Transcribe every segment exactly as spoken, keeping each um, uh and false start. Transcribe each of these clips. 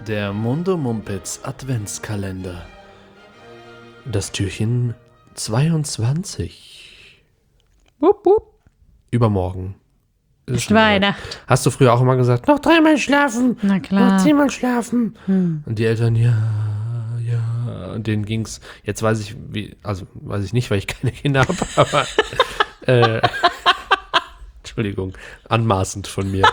Der Mundo Mumpitz Adventskalender. Das Türchen zweiundzwanzig. Wupp, wupp. Übermorgen. Ist Weihnacht. Hast du früher auch immer gesagt, noch dreimal schlafen, Na klar. noch zehnmal schlafen? Hm. Und die Eltern, ja, ja. Und denen ging's, jetzt weiß ich, wie, also weiß ich nicht, weil ich keine Kinder habe, aber äh, Entschuldigung, anmaßend von mir.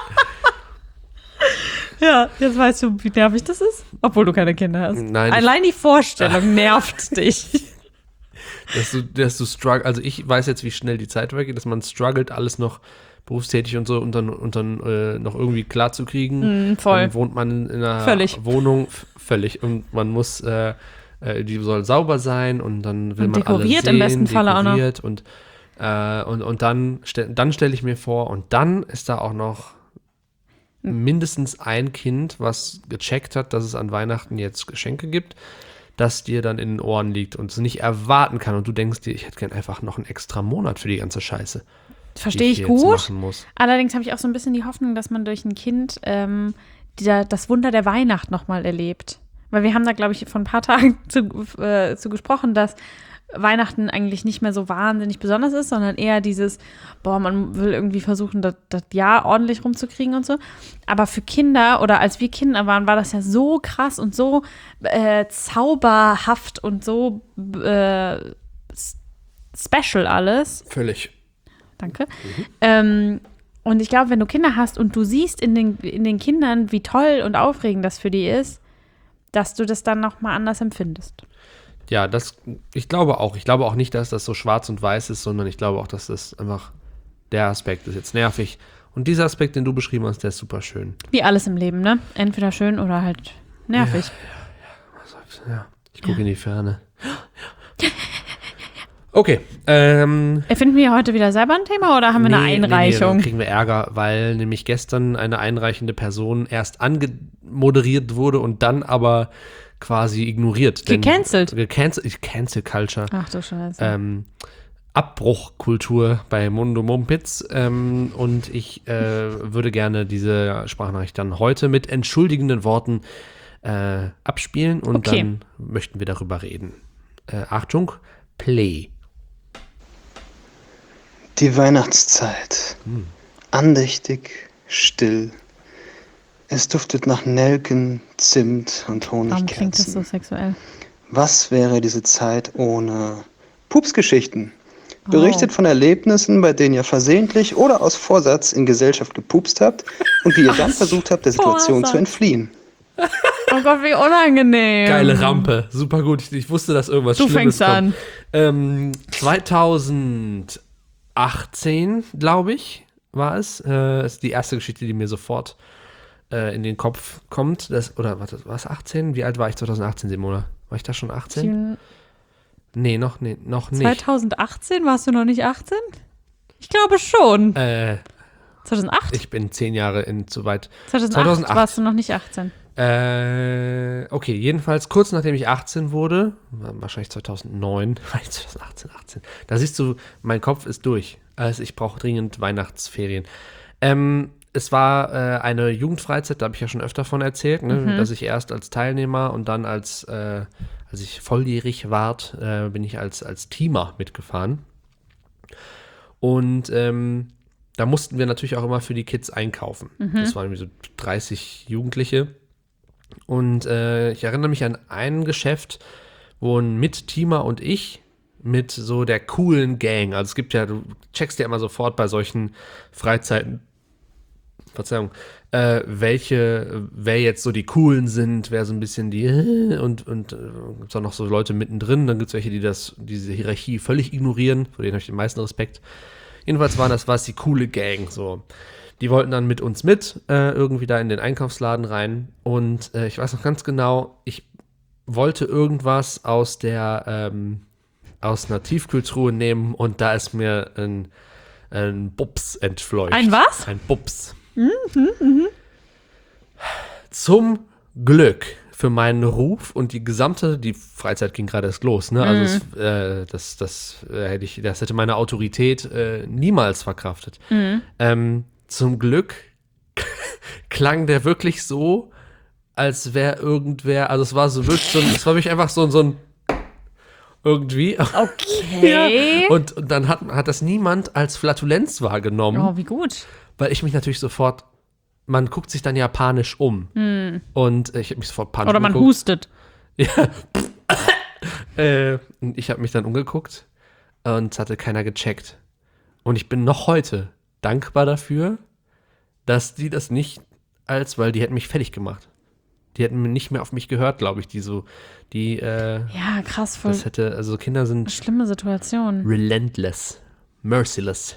Ja, jetzt weißt du, wie nervig das ist, obwohl du keine Kinder hast. Nein. Allein die Vorstellung nervt dich. Dass du, dass du struggle, also ich weiß jetzt, wie schnell die Zeit weggeht, dass man struggelt, alles noch berufstätig und so und dann, und dann äh, noch irgendwie klar zu kriegen. Mm, voll. Dann wohnt man in einer Völlig. Wohnung, f- völlig, und man muss, äh, äh, die soll sauber sein und dann will Und man alles dekoriert sehen, im besten Falle auch noch. dekoriert und, äh, und, und dann, stell, dann stelle ich mir vor, und dann ist da auch noch mindestens ein Kind, was gecheckt hat, dass es an Weihnachten jetzt Geschenke gibt, das dir dann in den Ohren liegt und es nicht erwarten kann und du denkst dir, ich hätte gern einfach noch einen extra Monat für die ganze Scheiße. Verstehe ich jetzt gut. machen muss. Allerdings habe ich auch so ein bisschen die Hoffnung, dass man durch ein Kind ähm, dieser, das Wunder der Weihnacht nochmal erlebt. Weil wir haben da, glaube ich, vor ein paar Tagen zu, äh, zu gesprochen, dass Weihnachten eigentlich nicht mehr so wahnsinnig besonders ist, sondern eher dieses, boah, man will irgendwie versuchen, das, das Jahr ordentlich rumzukriegen und so. Aber für Kinder oder als wir Kinder waren, war das ja so krass und so äh, zauberhaft und so äh, special alles. Völlig. Danke. Mhm. Ähm, und ich glaube, wenn du Kinder hast und du siehst in den, in den Kindern, wie toll und aufregend das für die ist, dass du das dann nochmal anders empfindest. Ja, das, ich glaube auch. Ich glaube auch nicht, dass das so schwarz und weiß ist, sondern ich glaube auch, dass das einfach, der Aspekt ist jetzt nervig. Und dieser Aspekt, den du beschrieben hast, der ist super schön. Wie alles im Leben, ne? Entweder schön oder halt nervig. Ja, ja, ja. ja. Ich gucke ja. in die Ferne. Okay. Ähm, Erfinden wir heute wieder selber ein Thema oder haben wir nee, eine Einreichung? Nee, nee, dann kriegen wir Ärger, weil nämlich gestern eine einreichende Person erst angemoderiert wurde und dann aber quasi ignoriert. Gecancelt. Gecancelt. Cancel Culture. Ach du Scheiße. Ähm, Abbruchkultur bei Mundo Mumpitz. Ähm, und ich äh, würde gerne diese Sprachnachricht dann heute mit entschuldigenden Worten äh, abspielen und okay. dann möchten wir darüber reden. Äh, Achtung, Play. Die Weihnachtszeit. Hm. Andächtig, still. Es duftet nach Nelken, Zimt und Honigkerzen. Warum klingt das so sexuell? Was wäre diese Zeit ohne Pupsgeschichten? Oh. Berichtet von Erlebnissen, bei denen ihr versehentlich oder aus Vorsatz in Gesellschaft gepupst habt und wie ihr dann versucht habt, der Situation Vorsatz. zu entfliehen. Oh Gott, wie unangenehm. Geile Rampe, super gut. Ich, ich wusste, dass irgendwas du Schlimmes fängst kommt. an. Ähm, zweitausendachtzehn, glaube ich, war es. Äh, ist die erste Geschichte, die mir sofort äh, in den Kopf kommt. Das, oder warte, war es achtzehn? Wie alt war ich zweitausendachtzehn, Simona? War ich da schon achtzehn? Nee, noch, nee, noch nicht. zweitausendachtzehn? Warst du noch nicht achtzehn? Ich glaube schon. Äh, zweitausendacht? Ich bin zehn Jahre in zu weit. zweitausendacht, zweitausendacht warst du noch nicht achtzehn. Äh, okay, jedenfalls kurz nachdem ich achtzehn wurde, wahrscheinlich zweitausendneun, zweitausendachtzehn, achtzehn, da siehst du, mein Kopf ist durch. Also ich brauche dringend Weihnachtsferien. Ähm, es war äh, eine Jugendfreizeit, da habe ich ja schon öfter von erzählt, ne? mhm. dass ich erst als Teilnehmer und dann als, äh, als ich volljährig ward, äh, bin ich als, als Teamer mitgefahren. Und ähm, da mussten wir natürlich auch immer für die Kids einkaufen. Mhm. Das waren irgendwie so dreißig Jugendliche. Und äh, ich erinnere mich an ein Geschäft, wo ein Mitteamer und ich mit so der coolen Gang, also es gibt ja, du checkst ja immer sofort bei solchen Freizeiten, Verzeihung, äh, welche, wer jetzt so die Coolen sind, wer so ein bisschen die und, und äh, gibt es auch noch so Leute mittendrin, dann gibt es welche, die das, diese Hierarchie völlig ignorieren, vor denen habe ich den meisten Respekt. Jedenfalls waren das, war es die coole Gang, so. Die wollten dann mit uns mit, äh, irgendwie da in den Einkaufsladen rein. Und äh, ich weiß noch ganz genau, ich wollte irgendwas aus der, ähm, aus einer Tiefkühltruhe nehmen und da ist mir ein, ein Bubs entfleucht. Ein was? Ein Bubs. Mhm, mhm. Zum Glück für meinen Ruf und die gesamte, die Freizeit ging gerade erst los, ne? Also mhm. es, äh, das, das, äh, hätte ich, das hätte meine Autorität äh, niemals verkraftet. Mhm. Ähm, Zum Glück klang der wirklich so, als wäre irgendwer, also es war so wirklich so, es war wirklich einfach so, so ein irgendwie. Okay. Ja. Und, und dann hat, hat das niemand als Flatulenz wahrgenommen. Oh, wie gut. Weil ich mich natürlich sofort, man guckt sich dann ja panisch um. Hm. Und ich habe mich sofort panisch Oder man umgeguckt. hustet. Ja. äh, und ich habe mich dann umgeguckt und es hatte keiner gecheckt. Und ich bin noch heute dankbar dafür, dass die das nicht als, weil die hätten mich fertig gemacht. Die hätten nicht mehr auf mich gehört, glaube ich, die so, die, äh, Ja, krass, voll das hätte, also Kinder sind schlimme Situation. relentless, merciless.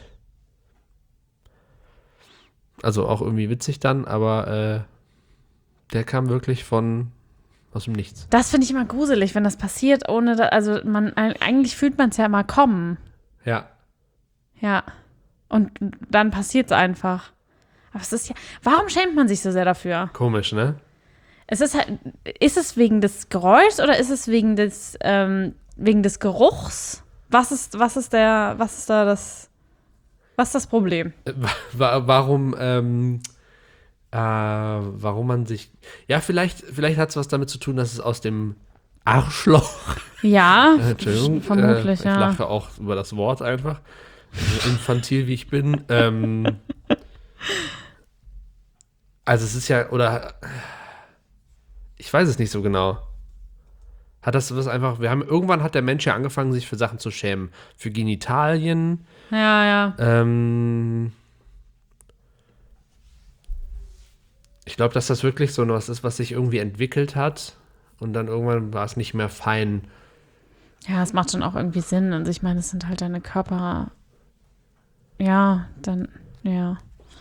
Also auch irgendwie witzig dann, aber äh, der kam wirklich von aus dem Nichts. Das finde ich immer gruselig, wenn das passiert, ohne, da, also man, eigentlich fühlt man es ja immer kommen. Ja. Ja. Und dann passiert es einfach. Aber es ist ja, warum schämt man sich so sehr dafür? Komisch, ne? Es ist halt, ist es wegen des Geräuschs oder ist es wegen des, ähm, wegen des Geruchs? Was ist, was ist der, was ist da das, was ist das Problem? Wa- Warum, ähm, äh, warum man sich, ja, vielleicht, vielleicht hat es was damit zu tun, dass es aus dem Arschloch, Ja, äh, Entschuldigung, vermutlich, äh, ich ja. lache auch über das Wort einfach, so infantil wie ich bin, ähm, also es ist ja, oder, ich weiß es nicht so genau. Hat das was einfach, wir haben, irgendwann hat der Mensch ja angefangen, sich für Sachen zu schämen. Für Genitalien, Ja, ja. ähm, ich glaube, dass das wirklich so was ist, was sich irgendwie entwickelt hat und dann irgendwann war es nicht mehr fein. Ja, es macht schon auch irgendwie Sinn. Also ich meine, es sind halt deine Körper. Ja, dann, ja.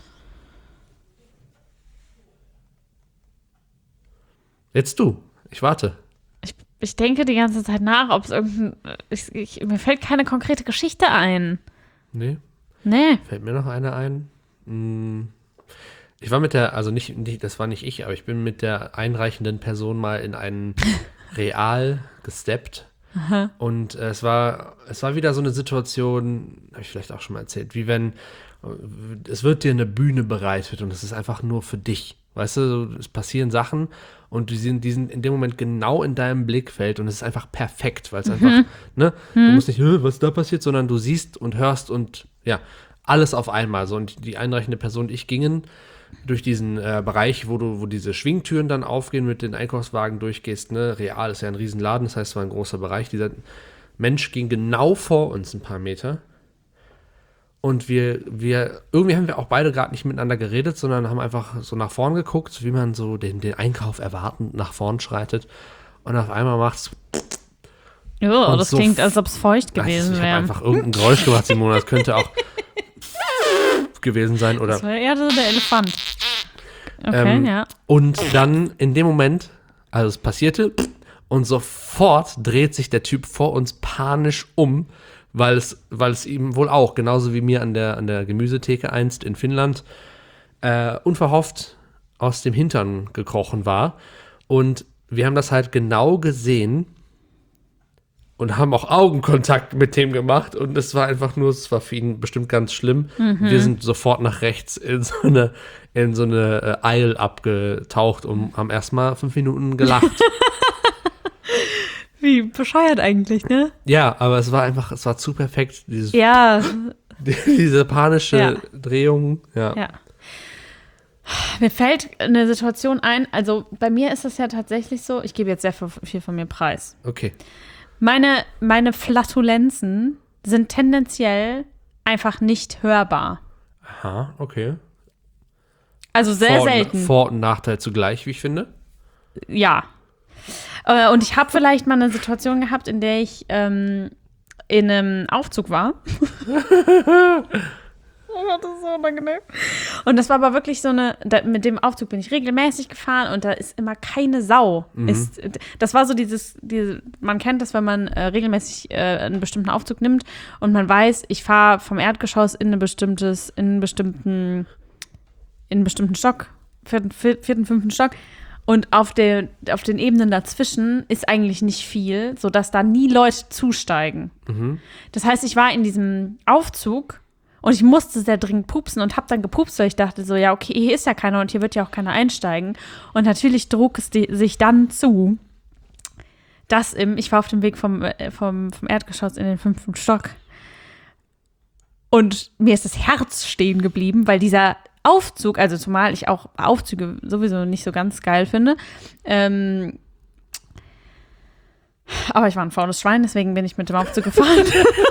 Jetzt du, ich warte. Ich, ich denke die ganze Zeit nach, ob es irgendein. Ich, ich, mir fällt keine konkrete Geschichte ein. Nee, Nee. fällt mir noch eine ein. Hm. Ich war mit der, also nicht, nicht, das war nicht ich, aber ich bin mit der einreichenden Person mal in einen Real gesteppt. Aha. Und äh, es war, es war wieder so eine Situation, habe ich vielleicht auch schon mal erzählt, wie wenn äh, es wird dir eine Bühne bereitet und es ist einfach nur für dich. Weißt du, so, es passieren Sachen und die sind, die sind in dem Moment genau in deinem Blickfeld und es ist einfach perfekt, weil es einfach, ne, du musst nicht, "Hä, was da passiert, sondern du siehst und hörst und ja, alles auf einmal. So, und die einreichende Person und ich gingen durch diesen äh, Bereich, wo du, wo diese Schwingtüren dann aufgehen, mit den Einkaufswagen durchgehst, ne, Real ist ja ein Riesenladen, das heißt, es war ein großer Bereich. Dieser Mensch ging genau vor uns ein paar Meter. Und wir, wir, irgendwie haben wir auch beide gerade nicht miteinander geredet, sondern haben einfach so nach vorn geguckt, wie man so den, den Einkauf erwartend nach vorn schreitet. Und auf einmal macht's. Ja, Und das so klingt, als ob es feucht Also gewesen ich habe wäre. einfach irgendein Geräusch gemacht, Simona. Das könnte auch gewesen sein. Oder, Das war eher so der Elefant. Okay, ähm, ja. Und dann in dem Moment, also es passierte, und sofort dreht sich der Typ vor uns panisch um, weil es, weil es ihm wohl auch, genauso wie mir an der, an der Gemüsetheke einst in Finnland, äh, unverhofft aus dem Hintern gekrochen war. Und wir haben das halt genau gesehen und haben auch Augenkontakt mit dem gemacht. Und es war einfach nur, es war für ihn bestimmt ganz schlimm. Wir sind sofort nach rechts in so eine, in so eine äh, Aisle abgetaucht und haben erstmal fünf Minuten gelacht. Wie bescheuert eigentlich, ne? Ja, aber es war einfach, es war zu perfekt, dieses, Ja, diese panische Ja. Drehung. Ja. ja. Mir fällt eine Situation ein, also bei mir ist es ja tatsächlich so, ich gebe jetzt sehr viel von mir preis. Okay. Meine, meine Flatulenzen sind tendenziell einfach nicht hörbar. Aha, okay. Also sehr Vor- selten. Vor- und Nachteil zugleich, wie ich finde. Ja. Äh, Und ich habe vielleicht mal eine Situation gehabt, in der ich ähm, in einem Aufzug war. Oh Gott, das ist so unangenehm. Und das war aber wirklich so eine, da, mit dem Aufzug bin ich regelmäßig gefahren und da ist immer keine Sau. Ist, das war so dieses, diese, man kennt das, wenn man äh, regelmäßig äh, einen bestimmten Aufzug nimmt und man weiß, ich fahre vom Erdgeschoss in ein bestimmtes, in einen bestimmten, in einen bestimmten Stock, vierten, vierten fünften Stock. Und auf, der, auf den Ebenen dazwischen ist eigentlich nicht viel, sodass da nie Leute zusteigen. Das heißt, ich war in diesem Aufzug Und ich musste sehr dringend pupsen und habe dann gepupst, weil ich dachte so, ja, okay, hier ist ja keiner und hier wird ja auch keiner einsteigen. Und natürlich trug es die, sich dann zu, dass im, ich war auf dem Weg vom, äh, vom, vom Erdgeschoss in den fünften Stock und mir ist das Herz stehen geblieben, weil dieser Aufzug, also zumal ich auch Aufzüge sowieso nicht so ganz geil finde, ähm, aber ich war ein faules Schwein, deswegen bin ich mit dem Aufzug gefahren.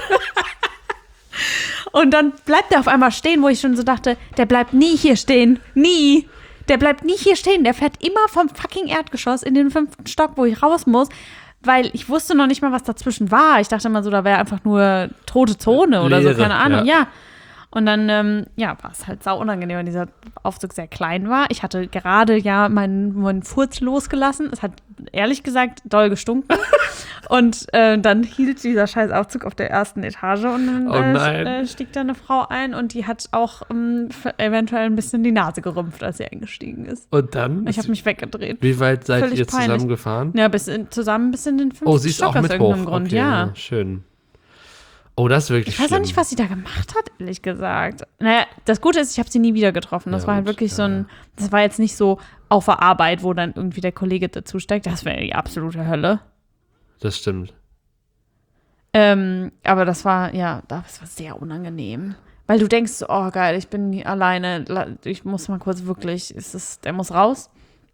Und dann bleibt er auf einmal stehen, wo ich schon so dachte, der bleibt nie hier stehen. Nie. Der bleibt nie hier stehen. Der fährt immer vom fucking Erdgeschoss in den fünften Stock, wo ich raus muss. Weil ich wusste noch nicht mal, was dazwischen war. Ich dachte immer so, da wäre einfach nur tote Zone oder Leere, so, keine Ahnung. ja. Ja. Und dann, ähm, ja, war es halt sau unangenehm, weil dieser Aufzug sehr klein war. Ich hatte gerade ja meinen, meinen Furz losgelassen. Es hat ehrlich gesagt doll gestunken. Und äh, dann hielt dieser scheiß Aufzug auf der ersten Etage und dann Oh nein. äh, stieg da eine Frau ein und die hat auch ähm, eventuell ein bisschen die Nase gerümpft, als sie eingestiegen ist. Und dann? Ich habe mich weggedreht. Wie weit seid Völlig ihr peinlich. zusammengefahren? Ja, bis in, zusammen bis in den fünften Oh, sie ist Stock auch aus mit irgendeinem hoch. Grund, Okay, ja. Schön. Oh, das ist wirklich Ich weiß schlimm. auch nicht, was sie da gemacht hat, ehrlich gesagt. Naja, das Gute ist, ich habe sie nie wieder getroffen. Das Ja, war halt gut, wirklich ja. so ein, das war jetzt nicht so auf der Arbeit, wo dann irgendwie der Kollege dazu steigt. Das wäre die absolute Hölle. Das stimmt. Ähm, aber das war, ja, das war sehr unangenehm. Weil du denkst so, oh geil, ich bin hier alleine, la- ich muss mal kurz wirklich, ist es, der muss raus.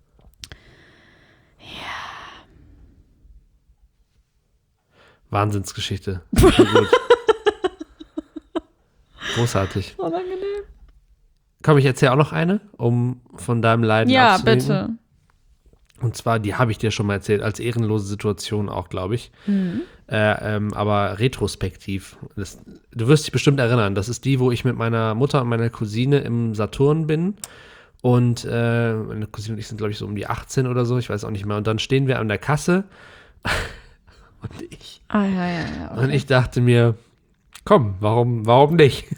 Wahnsinnsgeschichte. Sehr gut. Großartig. Unangenehm. Komm, ich erzähle auch noch eine, um von deinem Leiden Ja, abzulenken. bitte. Und zwar, die habe ich dir schon mal erzählt, als ehrenlose Situation auch, glaube ich. Mhm. Äh, ähm, aber retrospektiv. Das, du wirst dich bestimmt erinnern. Das ist die, wo ich mit meiner Mutter und meiner Cousine im Saturn bin. Und äh, meine Cousine und ich sind, glaube ich, so um die achtzehn oder so. Ich weiß auch nicht mehr. Und dann stehen wir an der Kasse. und ich. Ah, ja, ja, ja. Okay. Und ich dachte mir, komm, warum, warum nicht?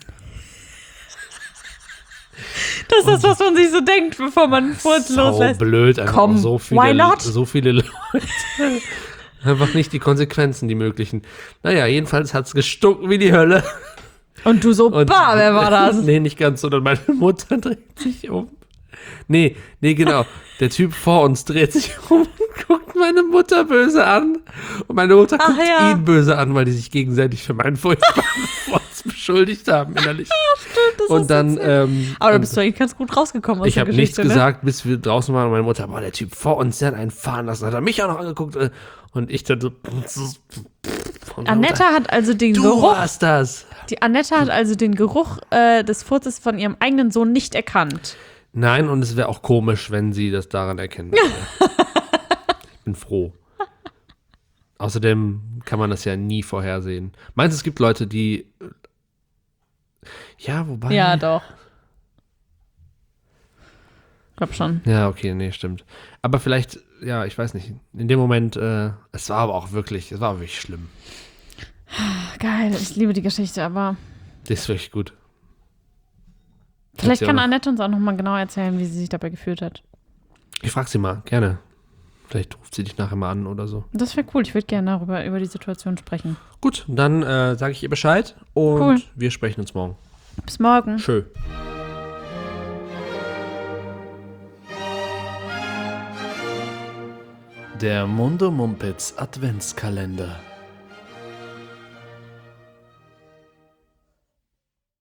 Das ist das, was man sich so denkt, bevor man einen Furz Sau loslässt. blöd, einfach Komm, auch so viele, why not? so viele Leute. Einfach nicht die Konsequenzen, die möglichen. Naja, jedenfalls hat es gestunken wie die Hölle. Und du so, Und, bah, wer war das? Nee, nicht ganz, sondern meine Mutter dreht sich um. Nee, nee, genau. Der Typ vor uns dreht sich um und guckt meine Mutter böse an. Und meine Mutter Ach, guckt ja. ihn böse an, weil die sich gegenseitig für meinen furchtbaren Furz beschuldigt haben innerlich. Das Und ist dann, so süß. ähm, Aber da und- bist du eigentlich ganz gut rausgekommen aus ich der habe nichts Geschichte, ne? gesagt, bis wir draußen waren und meine Mutter, boah, der Typ vor uns, der hat einen fahren lassen, hat er mich auch noch angeguckt äh, und ich dann so und Annette hat also den du Geruch, warst das. die Annette hat also den Geruch äh, des Furzes von ihrem eigenen Sohn nicht erkannt. Nein, und es wäre auch komisch, wenn sie das daran erkennen würde. Ich bin froh. Außerdem kann man das ja nie vorhersehen. Meinst du, es gibt Leute, die ja, wobei Ja, doch. Ich glaub schon. Ja, okay, nee, stimmt. Aber vielleicht, ja, ich weiß nicht. In dem Moment, äh, es war aber auch wirklich, es war wirklich schlimm. Geil, ich liebe die Geschichte, aber Das ist wirklich gut. vielleicht Erzähl kann noch. Annette uns auch noch mal genau erzählen, wie sie sich dabei gefühlt hat. Ich frage sie mal, gerne. Vielleicht ruft sie dich nachher mal an oder so. Das wäre cool, ich würde gerne darüber über die Situation sprechen. Gut, dann äh, sage ich ihr Bescheid und Cool. wir sprechen uns morgen. Bis morgen. Schön. Der Mundo Mumpitz Adventskalender.